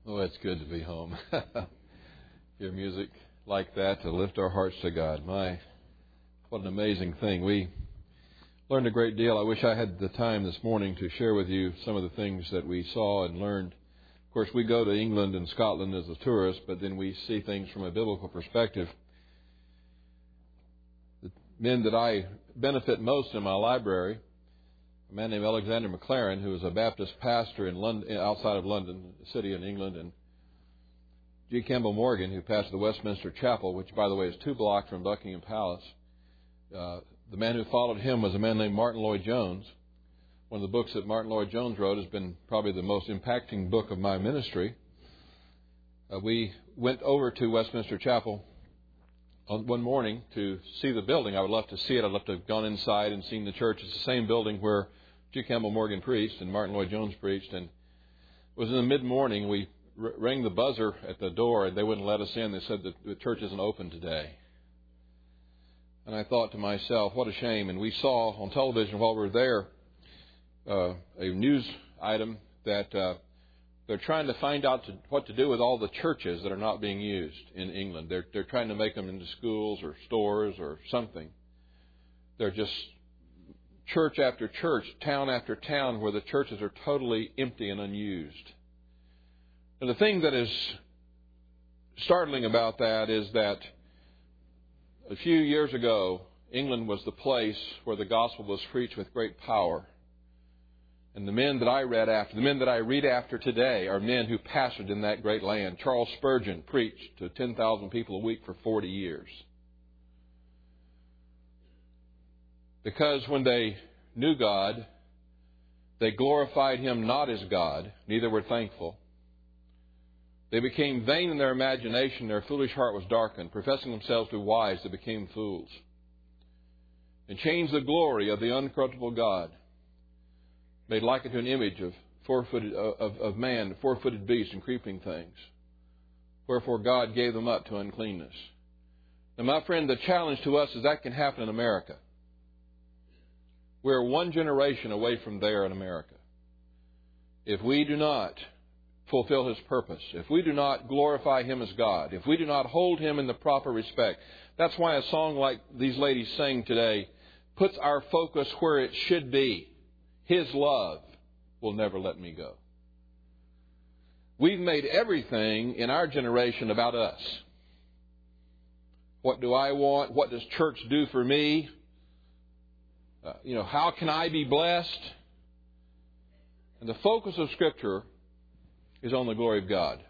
Oh, it's good to be home. Hear music like that to lift our hearts to God. My, what an amazing thing. We learned a great deal. I wish I had the time this morning to share with you some of the things that we saw and learned. Of course, we go to England and Scotland as a tourist, but then we see things from a biblical perspective. The men that I benefit most in my library, a man named Alexander Maclaren, who is a Baptist pastor in London, outside of London, a city in England, and G. Campbell Morgan, who pastored the Westminster Chapel, which, by the way, is 2 blocks from Buckingham Palace. The man who followed him was a man named Martin Lloyd-Jones. One of the books that Martin Lloyd-Jones wrote has been probably the most impacting book of my ministry. We went over to Westminster Chapel one morning to see the building. I would love to see it. I'd love to have gone inside and seen the church. It's the same building where G. Campbell Morgan preached and Martin Lloyd-Jones preached. And it was in the mid-morning. We rang the buzzer at the door, and they wouldn't let us in. They said that the church isn't open today. And I thought to myself, what a shame. And we saw on television while we were there a news item that they're trying to find out what to do with all the churches that are not being used in England. They're trying to make them into schools or stores or something. They're just church after church, town after town, where the churches are totally empty and unused. And the thing that is startling about that is that a few years ago, England was the place where the gospel was preached with great power. And the men that I read after today are men who pastored in that great land. Charles Spurgeon preached to 10,000 people a week for 40 years. Because when they knew God, they glorified Him not as God, neither were thankful. They became vain in their imagination, their foolish heart was darkened. Professing themselves to be wise, they became fools. And changed the glory of the uncorruptible God, made like unto an image of man, 4-footed beasts and creeping things. Wherefore God gave them up to uncleanness. Now, my friend, the challenge to us is that can happen in America. We're one generation away from there in America. If we do not fulfill His purpose, if we do not glorify Him as God, if we do not hold Him in the proper respect, that's why a song like these ladies sang today puts our focus where it should be. His love will never let me go. We've made everything in our generation about us. What do I want? What does church do for me? How can I be blessed? And the focus of Scripture is on the glory of God.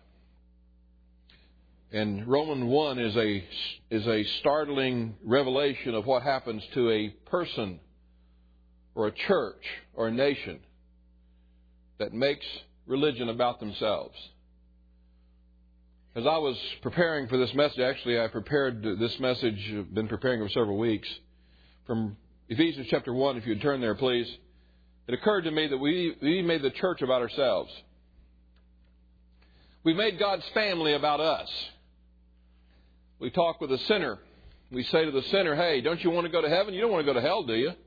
And Romans 1 is a startling revelation of what happens to a person or a church or a nation that makes religion about themselves. As I was preparing for this message, actually I prepared this message, been preparing for several weeks, from Ephesians chapter 1, if you'd turn there please. It occurred to me that we made the church about ourselves. We made God's family about us. We talk with a sinner. We say to the sinner, hey, don't you want to go to heaven? You don't want to go to hell, do you?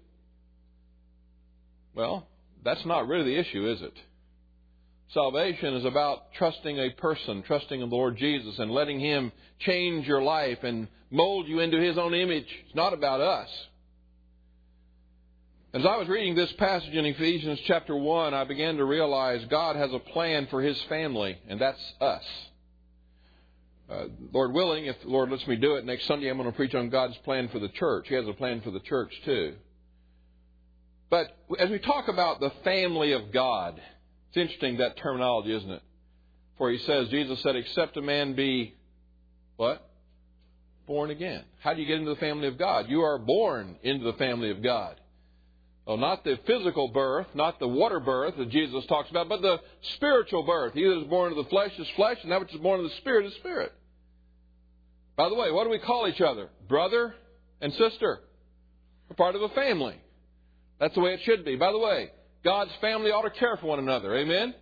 Well, that's not really the issue, is it? Salvation is about trusting a person, trusting in the Lord Jesus and letting Him change your life and mold you into His own image. It's not about us. As I was reading this passage in Ephesians chapter 1, I began to realize God has a plan for His family, and that's us. Lord willing, if the Lord lets me do it, next Sunday I'm going to preach on God's plan for the church. He has a plan for the church too. But as we talk about the family of God, it's interesting, that terminology, isn't it? For He says, Jesus said, except a man be, what? Born again. How do you get into the family of God? You are born into the family of God. Well, not the physical birth, not the water birth that Jesus talks about, but the spiritual birth. He that is born of the flesh is flesh, and that which is born of the Spirit is spirit. By the way, what do we call each other? Brother and sister. We're part of a family. That's the way it should be. By the way, God's family ought to care for one another. Amen?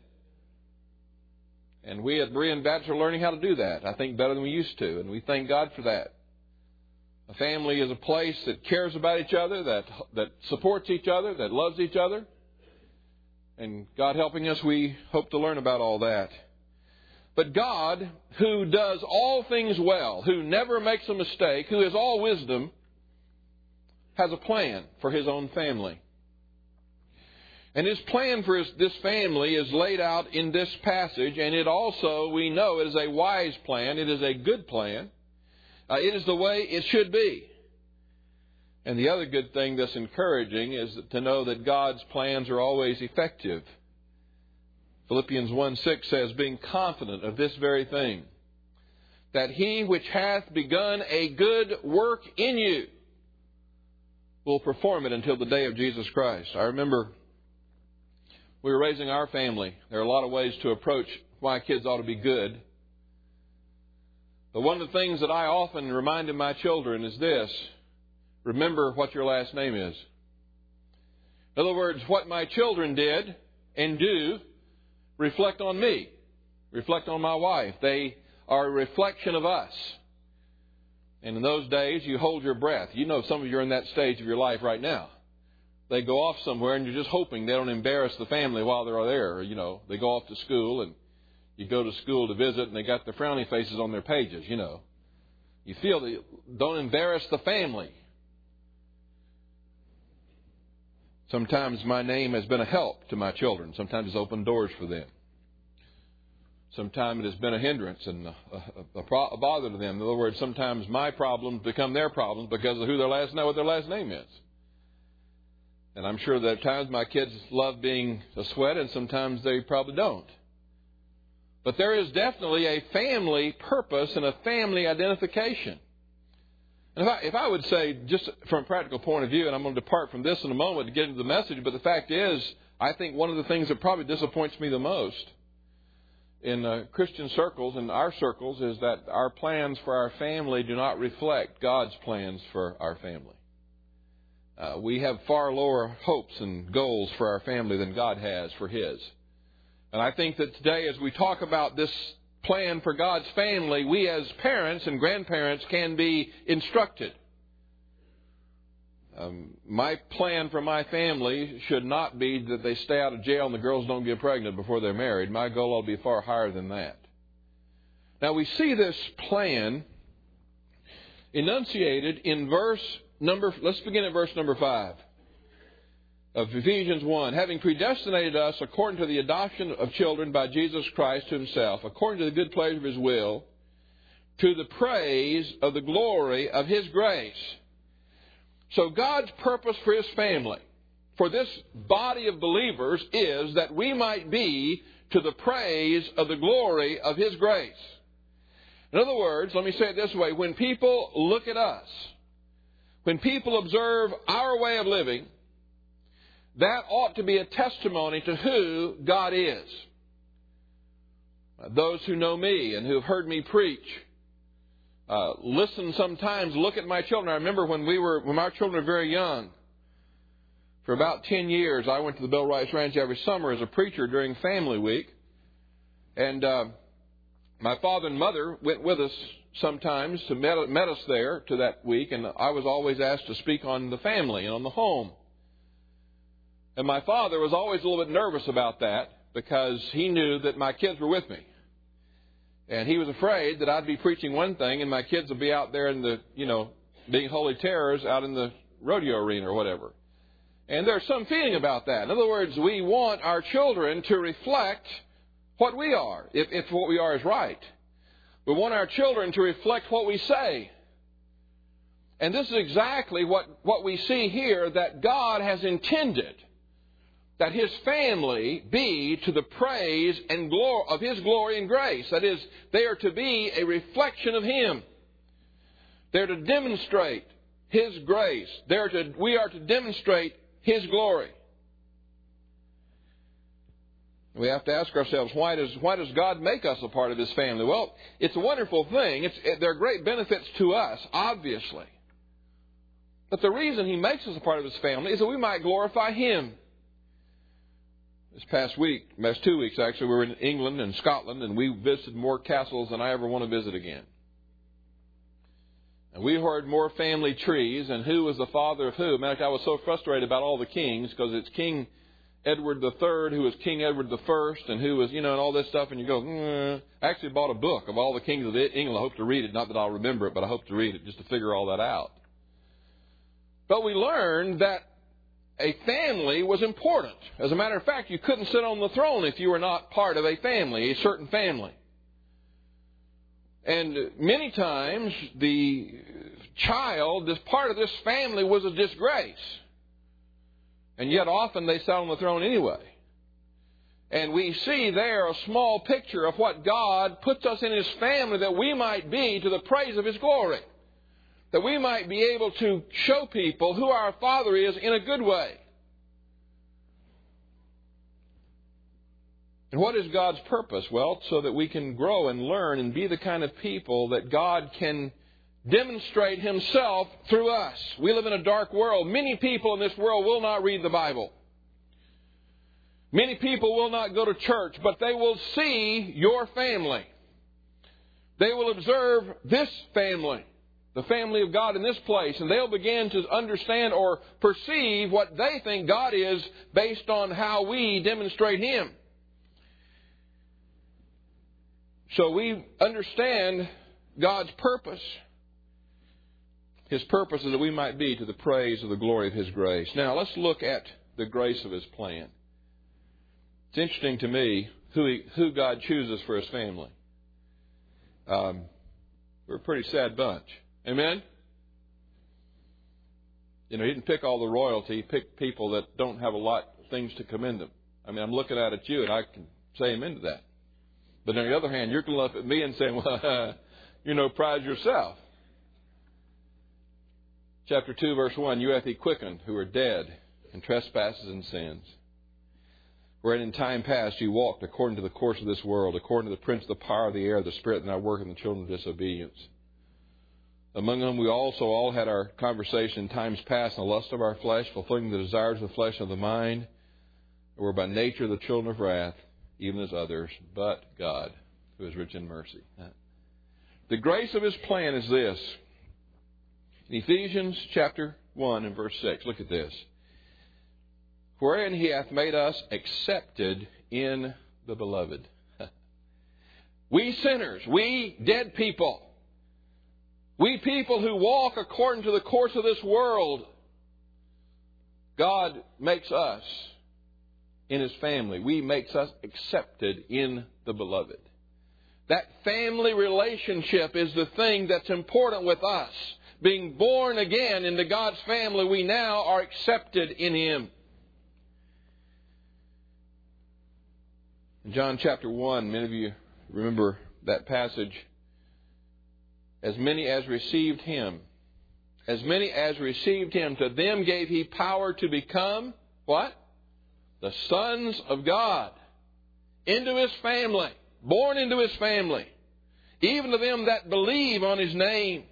And we at Berean Baptist are learning how to do that, I think, better than we used to. And we thank God for that. A family is a place that cares about each other, that supports each other, that loves each other. And God helping us, we hope to learn about all that. But God, who does all things well, who never makes a mistake, who is all wisdom, has a plan for His own family. And His plan for this family is laid out in this passage, and it also, we know, it is a wise plan. It is a good plan. It is the way it should be. And the other good thing that's encouraging is to know that God's plans are always effective. Philippians 1:6 says, being confident of this very thing, that He which hath begun a good work in you will perform it until the day of Jesus Christ. I remember we were raising our family. There are a lot of ways to approach why kids ought to be good. But one of the things that I often reminded my children is this: remember what your last name is. In other words, what my children did and do reflect on me, reflect on my wife. They are a reflection of us. And in those days, you hold your breath. You know, some of you are in that stage of your life right now. They go off somewhere and you're just hoping they don't embarrass the family while they're there. You know, they go off to school and you go to school to visit and they got the frowny faces on their pages, you know. You feel that don't embarrass the family. Sometimes my name has been a help to my children. Sometimes it's opened doors for them. Sometimes it has been a hindrance and a bother to them. In other words, sometimes my problems become their problems because of what their last name is. And I'm sure that at times my kids love being a sweat and sometimes they probably don't. But there is definitely a family purpose and a family identification. And if I would say, just from a practical point of view, and I'm going to depart from this in a moment to get into the message, but the fact is, I think one of the things that probably disappoints me the most in Christian circles and our circles is that our plans for our family do not reflect God's plans for our family. We have far lower hopes and goals for our family than God has for His. And I think that today, as we talk about this plan for God's family, we as parents and grandparents can be instructed. My plan for my family should not be that they stay out of jail and the girls don't get pregnant before they're married. My goal ought to be far higher than that. Now we see this plan enunciated in let's begin at verse number 5 of Ephesians 1. Having predestinated us according to the adoption of children by Jesus Christ to Himself, according to the good pleasure of His will, to the praise of the glory of His grace. So God's purpose for His family, for this body of believers, is that we might be to the praise of the glory of His grace. In other words, let me say it this way: when people look at us, when people observe our way of living, that ought to be a testimony to who God is. Those who know me and who have heard me preach, listen sometimes, look at my children. I remember when our children were very young, for about 10 years, I went to the Bill Rice Ranch every summer as a preacher during Family Week. And my father and mother went with us sometimes to met us there to that week, and I was always asked to speak on the family and on the home. And my father was always a little bit nervous about that because he knew that my kids were with me. And he was afraid that I'd be preaching one thing and my kids would be out there in the, being holy terrors out in the rodeo arena or whatever. And there's some feeling about that. In other words, we want our children to reflect what we are, if what we are is right. We want our children to reflect what we say. And this is exactly what we see here, that God has intended that His family be to the praise and glory of His glory and grace. That is, they are to be a reflection of Him. They're to demonstrate His grace. We are to demonstrate His glory. We have to ask ourselves, why does God make us a part of His family? Well, it's a wonderful thing. There are great benefits to us, obviously. But the reason He makes us a part of His family is that we might glorify Him. This past 2 weeks actually, we were in England and Scotland, and we visited more castles than I ever want to visit again. And we heard more family trees and who was the father of who. In fact, I was so frustrated about all the kings because it's King Edward III, who was King Edward I, and who was, and all this stuff, and you go, I actually bought a book of all the kings of England. I hope to read it. Not that I'll remember it, but I hope to read it just to figure all that out. But we learned that a family was important. As a matter of fact, you couldn't sit on the throne if you were not part of a family, a certain family. And many times the child, this part of this family, was a disgrace. And yet often they sat on the throne anyway. And we see there a small picture of what God puts us in His family that we might be to the praise of His glory. That we might be able to show people who our Father is in a good way. And what is God's purpose? Well, so that we can grow and learn and be the kind of people that God can demonstrate Himself through us. We live in a dark world. Many people in this world will not read the Bible. Many people will not go to church, but they will see your family. They will observe this family, the family of God in this place, and they'll begin to understand or perceive what they think God is based on how we demonstrate Him. So we understand God's purpose. His purpose is that we might be to the praise of the glory of His grace. Now, let's look at the grace of His plan. It's interesting to me who God chooses for His family. We're a pretty sad bunch. Amen? He didn't pick all the royalty. He picked people that don't have a lot of things to commend them. I'm looking out at you, and I can say amen to that. But on the other hand, you're going to look at me and say, well, prize yourself. Chapter 2, verse 1, you hath He quickened who are dead in trespasses and sins, wherein in time past you walked according to the course of this world, according to the prince of the power of the air, the spirit that now worketh in the children of disobedience. Among whom we also all had our conversation in times past in the lust of our flesh, fulfilling the desires of the flesh and of the mind, and were by nature the children of wrath, even as others, but God, who is rich in mercy. The grace of His plan is this. In Ephesians chapter 1 and verse 6, look at this. Wherein He hath made us accepted in the Beloved. We sinners, we dead people, we people who walk according to the course of this world, God makes us in His family. He makes us accepted in the Beloved. That family relationship is the thing that's important with us. Being born again into God's family, we now are accepted in Him. In John chapter 1, many of you remember that passage. As many as received Him, to them gave He power to become, what? The sons of God. Into His family. Born into His family. Even to them that believe on His name.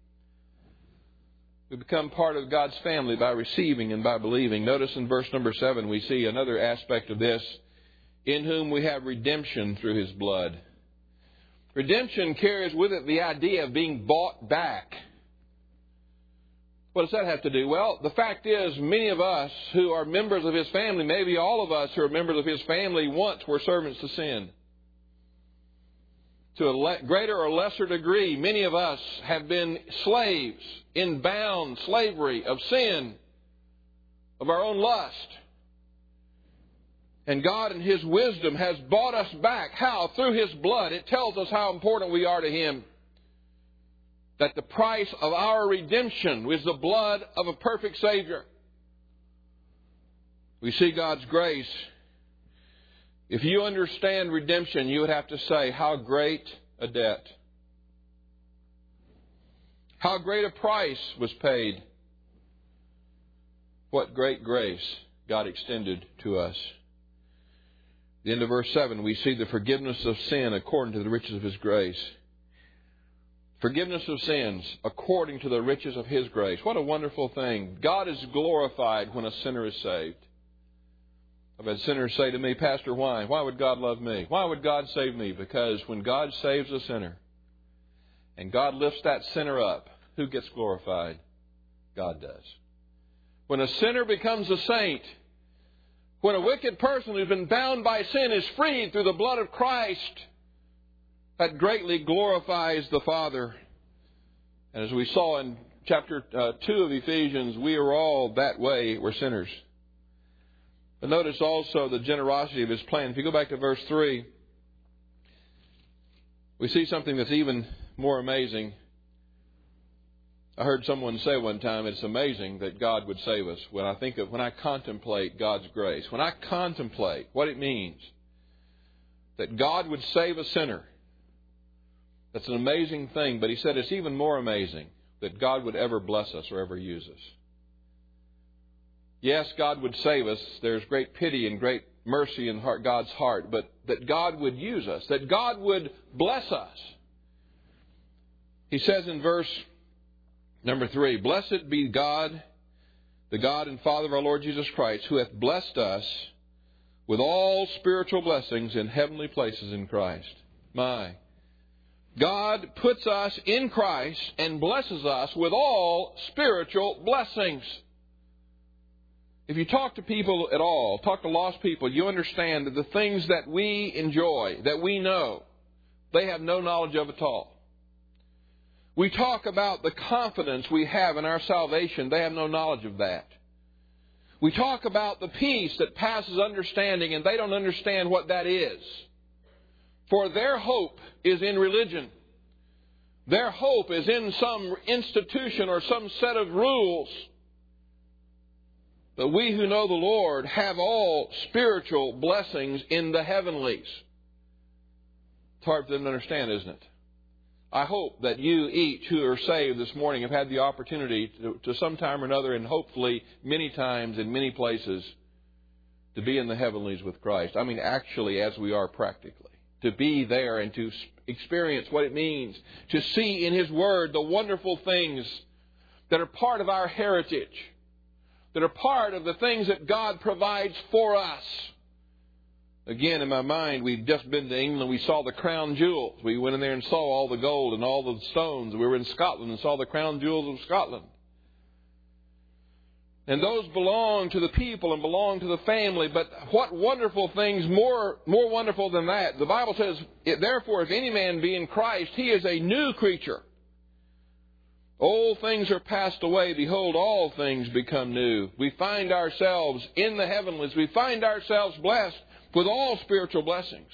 We become part of God's family by receiving and by believing. Notice in verse number 7 we see another aspect of this. In whom we have redemption through His blood. Redemption carries with it the idea of being bought back. What does that have to do? Well, the fact is, many of us who are members of His family, maybe all of us who are members of His family, once were servants to sin. To a greater or lesser degree, many of us have been slaves in bound slavery of sin, of our own lust. And God in His wisdom has bought us back. How? Through His blood. It tells us how important we are to Him. That the price of our redemption is the blood of a perfect Savior. We see God's grace. If you understand redemption, you would have to say, how great a debt. How great a price was paid. What great grace God extended to us. At the end of verse 7, we see the forgiveness of sin according to the riches of His grace. Forgiveness of sins according to the riches of His grace. What a wonderful thing. God is glorified when a sinner is saved. I've had sinners say to me, Pastor, why would God love me? Why would God save me? Because when God saves a sinner and God lifts that sinner up, who gets glorified? God does. When a sinner becomes a saint, When a wicked person who's been bound by sin is freed through the blood of Christ, that greatly glorifies the Father. And as we saw in chapter 2 of Ephesians, we are all that way. We're sinners. But notice also the generosity of His plan. If you go back to verse 3, we see something that's even more amazing. I heard someone say one time, it's amazing that God would save us. When I contemplate God's grace, when I contemplate what it means that God would save a sinner, that's an amazing thing. But he said it's even more amazing that God would ever bless us or ever use us. Yes, God would save us. There's great pity and great mercy in God's heart. But that God would use us, that God would bless us. He says in verse number 3, Blessed be God, the God and Father of our Lord Jesus Christ, who hath blessed us with all spiritual blessings in heavenly places in Christ. God puts us in Christ and blesses us with all spiritual blessings. If you talk to people at all, talk to lost people, you understand that the things that we enjoy, that we know, they have no knowledge of at all. We talk about the confidence we have in our salvation. They have no knowledge of that. We talk about the peace that passes understanding, and they don't understand what that is. For their hope is in religion. Their hope is in some institution or some set of rules. But we who know the Lord have all spiritual blessings in the heavenlies. It's hard for them to understand, isn't it? I hope that you each who are saved this morning have had the opportunity to sometime or another, and hopefully many times in many places, to be in the heavenlies with Christ. I mean, actually, as we are practically. To be there and to experience what it means to see in His Word the wonderful things that are part of our heritage, that are part of the things that God provides for us. Again, in my mind, we've just been to England. We saw the crown jewels. We went in there and saw all the gold and all the stones. We were in Scotland and saw the crown jewels of Scotland. And those belong to the people and belong to the family. But what wonderful things, more wonderful than that. The Bible says, Therefore, if any man be in Christ, he is a new creature. Old things are passed away. Behold, all things become new. We find ourselves in the heavenlies. We find ourselves blessed with all spiritual blessings.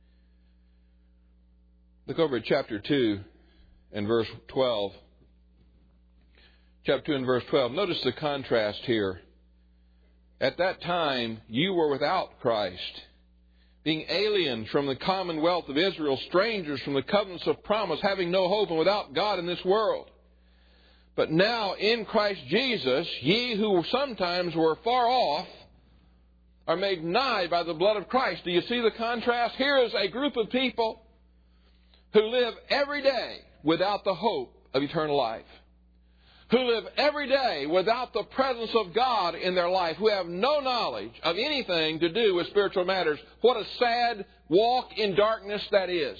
Look over at chapter 2 and verse 12. Chapter 2 and verse 12. Notice the contrast here. At that time, you were without Christ, being aliens from the commonwealth of Israel, strangers from the covenants of promise, having no hope and without God in this world. But now in Christ Jesus, ye who sometimes were far off, are made nigh by the blood of Christ. Do you see the contrast? Here is a group of people who live every day without the hope of eternal life. Who live every day without the presence of God in their life. Who have no knowledge of anything to do with spiritual matters. What a sad walk in darkness that is.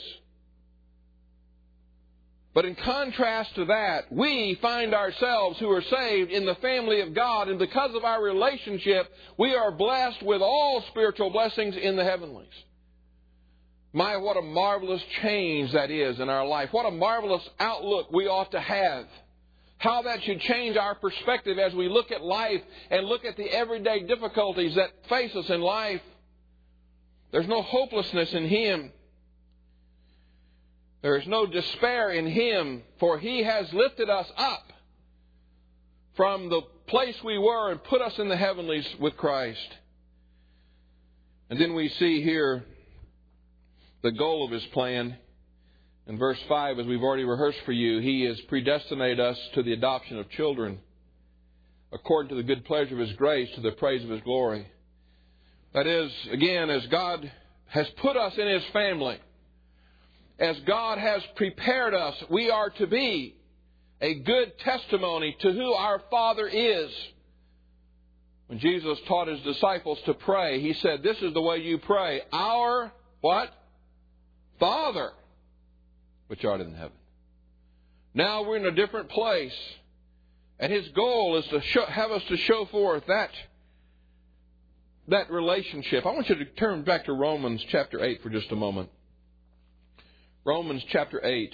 But in contrast to that, we find ourselves who are saved in the family of God, and because of our relationship, we are blessed with all spiritual blessings in the heavenlies. My, what a marvelous change that is in our life. What a marvelous outlook we ought to have. How that should change our perspective as we look at life and look at the everyday difficulties that face us in life. There's no hopelessness in Him. There is no despair in Him, for He has lifted us up from the place we were and put us in the heavenlies with Christ. And then we see here the goal of His plan. In verse 5, as we've already rehearsed for you, He has predestinated us to the adoption of children, according to the good pleasure of His grace, to the praise of His glory. That is, again, as God has put us in His family, as God has prepared us, we are to be a good testimony to who our Father is. When Jesus taught His disciples to pray, He said, this is the way you pray. Our, what? Father, which art in heaven. Now we're in a different place. And His goal is to have us to show forth that that relationship, I want you to turn back to Romans chapter 8 for just a moment. Romans chapter 8.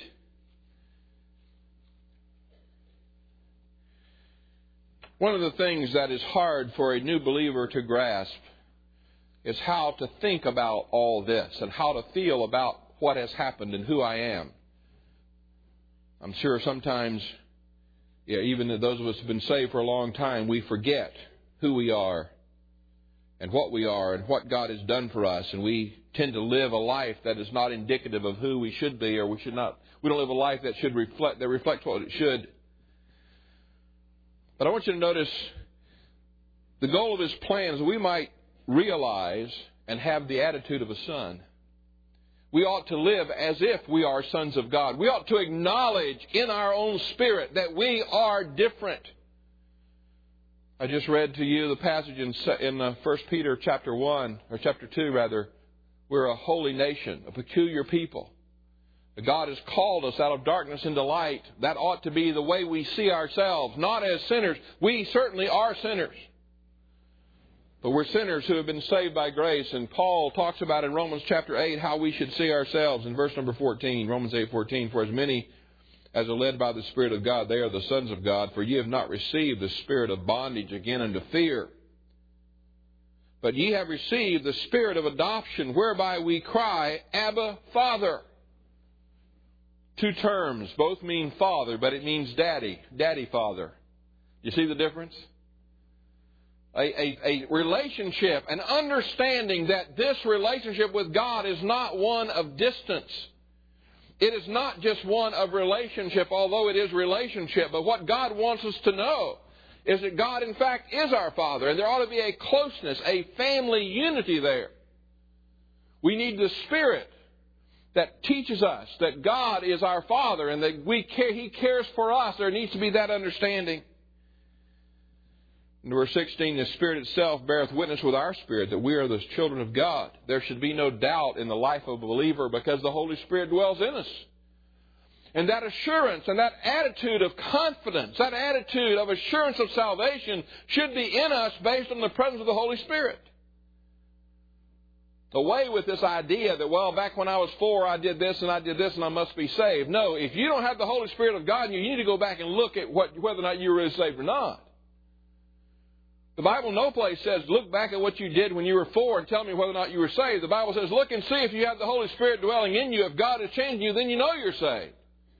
One of the things that is hard for a new believer to grasp is how to think about all this and how to feel about what has happened and who I am. I'm sure sometimes, even those of us who have been saved for a long time, we forget who we are and what God has done for us, and we tend to live a life that is not indicative of who we should be, or we should not. We don't live a life that reflects what it should. But I want you to notice the goal of His plan is that we might realize and have the attitude of a son. We ought to live as if we are sons of God. We ought to acknowledge in our own spirit that we are different. I just read to you the passage in 1 Peter chapter 1, or chapter 2 rather. We're a holy nation, a peculiar people. God has called us out of darkness into light. That ought to be the way we see ourselves, not as sinners. We certainly are sinners. But we're sinners who have been saved by grace. And Paul talks about in Romans chapter 8 how we should see ourselves in verse number 14, Romans 8:14. For as many as are led by the Spirit of God, they are the sons of God. For ye have not received the spirit of bondage again unto fear, but ye have received the spirit of adoption, whereby we cry, Abba, Father. Two terms, both mean father, but it means daddy, father. You see the difference? A relationship, an understanding that this relationship with God is not one of distance. It is not just one of relationship, although it is relationship. But what God wants us to know is that God, in fact, is our Father. And there ought to be a closeness, a family unity there. We need the Spirit that teaches us that God is our Father and that He cares for us. There needs to be that understanding. In verse 16, the Spirit itself beareth witness with our spirit that we are the children of God. There should be no doubt in the life of a believer because the Holy Spirit dwells in us. And that assurance and that attitude of confidence, that attitude of assurance of salvation should be in us based on the presence of the Holy Spirit. Away with this idea that, well, back when I was 4, I did this and I must be saved. No, if you don't have the Holy Spirit of God in you, you need to go back and look at whether or not you're really saved or not. The Bible no place says, look back at what you did when you were 4 and tell me whether or not you were saved. The Bible says, look and see if you have the Holy Spirit dwelling in you. If God has changed you, then you know you're saved.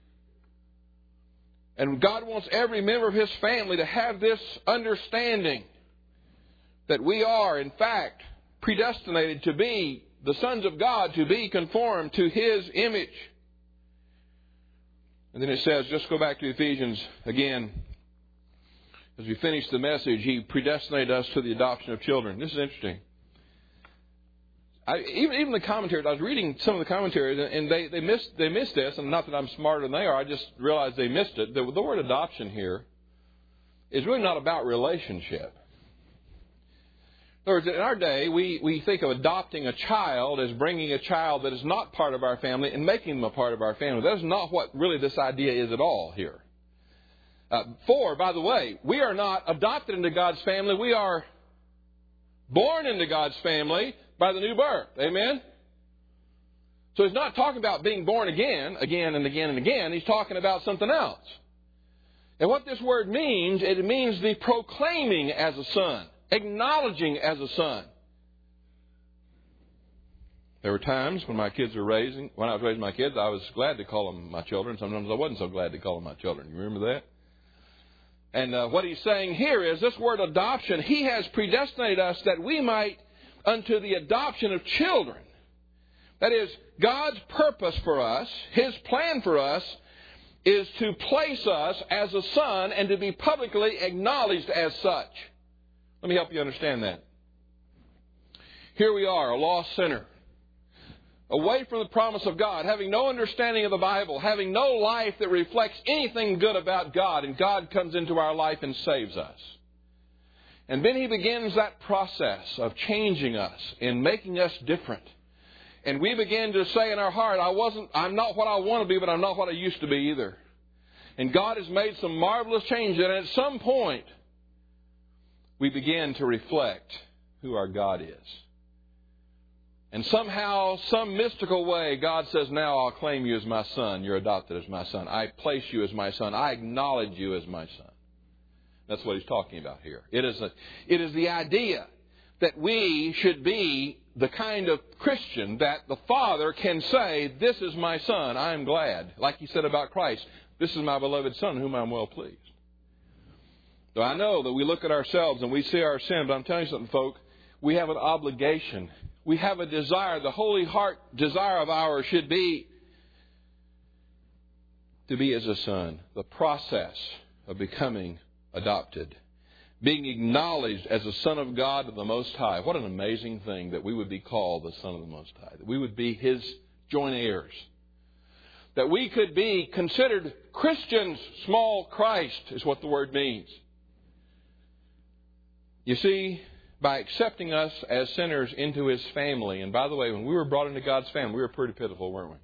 And God wants every member of His family to have this understanding that we are, in fact, predestinated to be the sons of God, to be conformed to His image. And then it says, just go back to Ephesians again. As we finish the message, He predestinated us to the adoption of children. This is interesting. Even the commentaries, I was reading some of the commentaries, and they missed this, and not that I'm smarter than they are, I just realized they missed it. The word adoption here is really not about relationship. In other words, in our day, we think of adopting a child as bringing a child that is not part of our family and making them a part of our family. That is not what really this idea is at all here. By the way, we are not adopted into God's family. We are born into God's family by the new birth. Amen? So He's not talking about being born again and again and again. He's talking about something else. And what this word means, it means the proclaiming as a son, acknowledging as a son. There were times when I was raising my kids, I was glad to call them my children. Sometimes I wasn't so glad to call them my children. You remember that? And what he's saying here is this word adoption. He has predestinated us that we might unto the adoption of children. That is, God's purpose for us, His plan for us, is to place us as a son and to be publicly acknowledged as such. Let me help you understand that. Here we are, a lost sinner, away from the promise of God, having no understanding of the Bible, having no life that reflects anything good about God, and God comes into our life and saves us. And then He begins that process of changing us and making us different. And we begin to say in our heart, I'm not what I want to be, but I'm not what I used to be either. And God has made some marvelous changes, and at some point, we begin to reflect who our God is. And somehow, some mystical way, God says, now I'll claim you as my son. You're adopted as my son. I place you as my son. I acknowledge you as my son. That's what he's talking about here. It is the idea that we should be the kind of Christian that the Father can say, this is my son, I am glad. Like he said about Christ, this is my beloved son, whom I'm well pleased. So I know that we look at ourselves and we see our sin, but I'm telling you something, folk, we have an obligation. We have a desire. The holy heart desire of ours should be to be as a son. The process of becoming adopted. Being acknowledged as a son of God of the Most High. What an amazing thing that we would be called the son of the Most High. That we would be His joint heirs. That we could be considered Christians, small Christ is what the word means. You see, by accepting us as sinners into His family, and by the way, when we were brought into God's family, we were pretty pitiful, weren't we?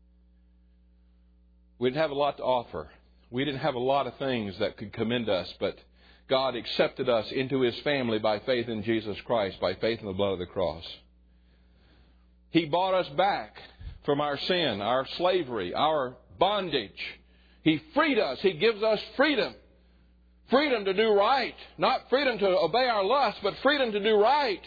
We didn't have a lot to offer. We didn't have a lot of things that could commend us, but God accepted us into His family by faith in Jesus Christ, by faith in the blood of the cross. He bought us back from our sin, our slavery, our bondage. He freed us. He gives us freedom. Freedom to do right. Not freedom to obey our lust, but freedom to do right.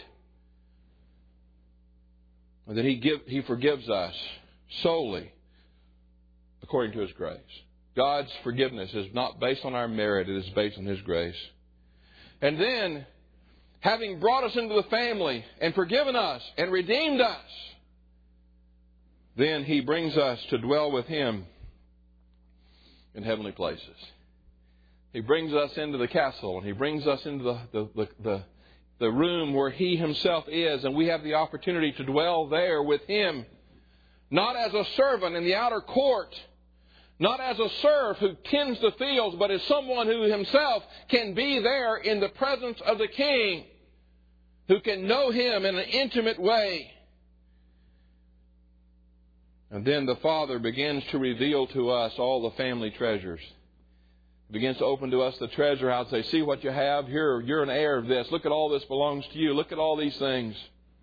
And that He forgives us solely according to His grace. God's forgiveness is not based on our merit. It is based on His grace. And then, having brought us into the family and forgiven us and redeemed us, then He brings us to dwell with Him in heavenly places. He brings us into the castle, and He brings us into the room where He Himself is, and we have the opportunity to dwell there with Him, not as a servant in the outer court, not as a serf who tends the fields, but as someone who himself can be there in the presence of the King, who can know Him in an intimate way. And then the Father begins to reveal to us all the family treasures. He begins to open to us the treasure house and say, see what you have? Here, you're an heir of this. Look at all this belongs to you. Look at all these things.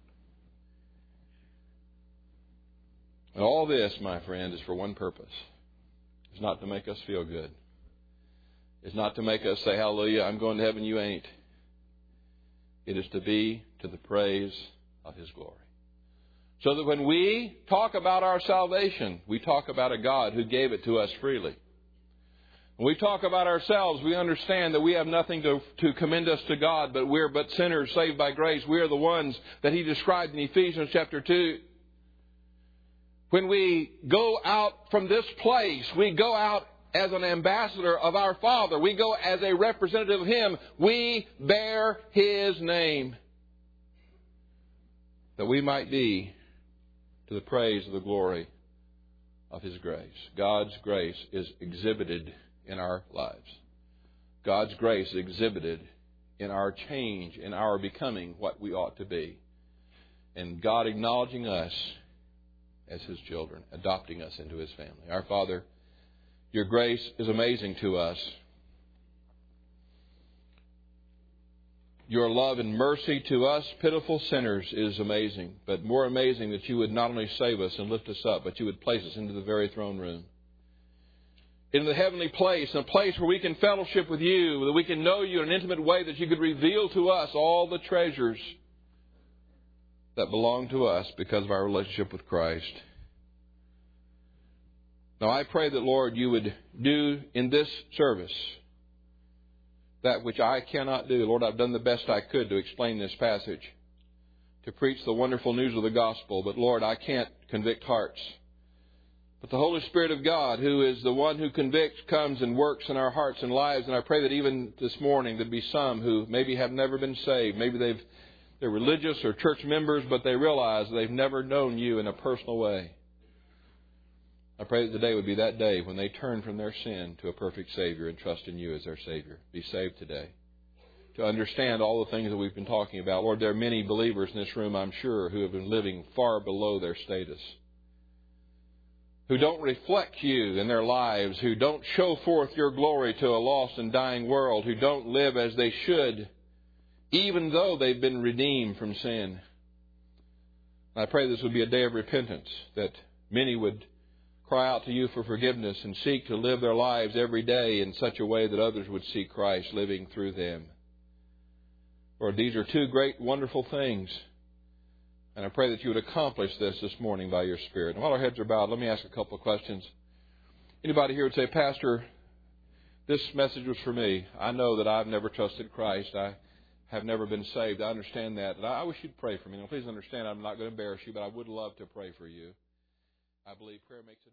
And all this, my friend, is for one purpose. It's not to make us feel good. It's not to make us say, hallelujah, I'm going to heaven, you ain't. It is to be to the praise of His glory. So that when we talk about our salvation, we talk about a God who gave it to us freely. When we talk about ourselves, we understand that we have nothing to commend us to God, but we're but sinners saved by grace. We are the ones that He described in Ephesians chapter 2. When we go out from this place, we go out as an ambassador of our Father. We go as a representative of Him. We bear His name, that we might be to the praise of the glory of His grace. God's grace is exhibited in our lives. God's grace is exhibited in our change, in our becoming what we ought to be. And God acknowledging us as His children, adopting us into His family. Our Father, Your grace is amazing to us. Your love and mercy to us, pitiful sinners, is amazing. But more amazing that You would not only save us and lift us up, but You would place us into the very throne room. Into the heavenly place, a place where we can fellowship with You, that we can know You in an intimate way, that You could reveal to us all the treasures that belong to us because of our relationship with Christ. Now I pray that, Lord, You would do in this service that which I cannot do. Lord, I've done the best I could to explain this passage, to preach the wonderful news of the gospel, but Lord, I can't convict hearts. But the Holy Spirit of God, who is the one who convicts, comes and works in our hearts and lives. And I pray that even this morning there'd be some who maybe have never been saved. Maybe they're religious or church members, but they realize they've never known You in a personal way. I pray that today would be that day when they turn from their sin to a perfect Savior and trust in You as their Savior. Be saved today. To understand all the things that we've been talking about. Lord, there are many believers in this room, I'm sure, who have been living far below their status, who don't reflect You in their lives, who don't show forth Your glory to a lost and dying world, who don't live as they should even though they've been redeemed from sin. I pray this would be a day of repentance, that many would cry out to you for forgiveness and seek to live their lives every day in such a way that others would see Christ living through them. Lord, these are two great, wonderful things. And I pray that you would accomplish this morning by your Spirit. And while our heads are bowed, let me ask a couple of questions. Anybody here would say, Pastor, this message was for me. I know that I've never trusted Christ. I have never been saved. I understand that. And I wish you'd pray for me. Now, please understand I'm not going to embarrass you, but I would love to pray for you. I believe prayer makes a difference.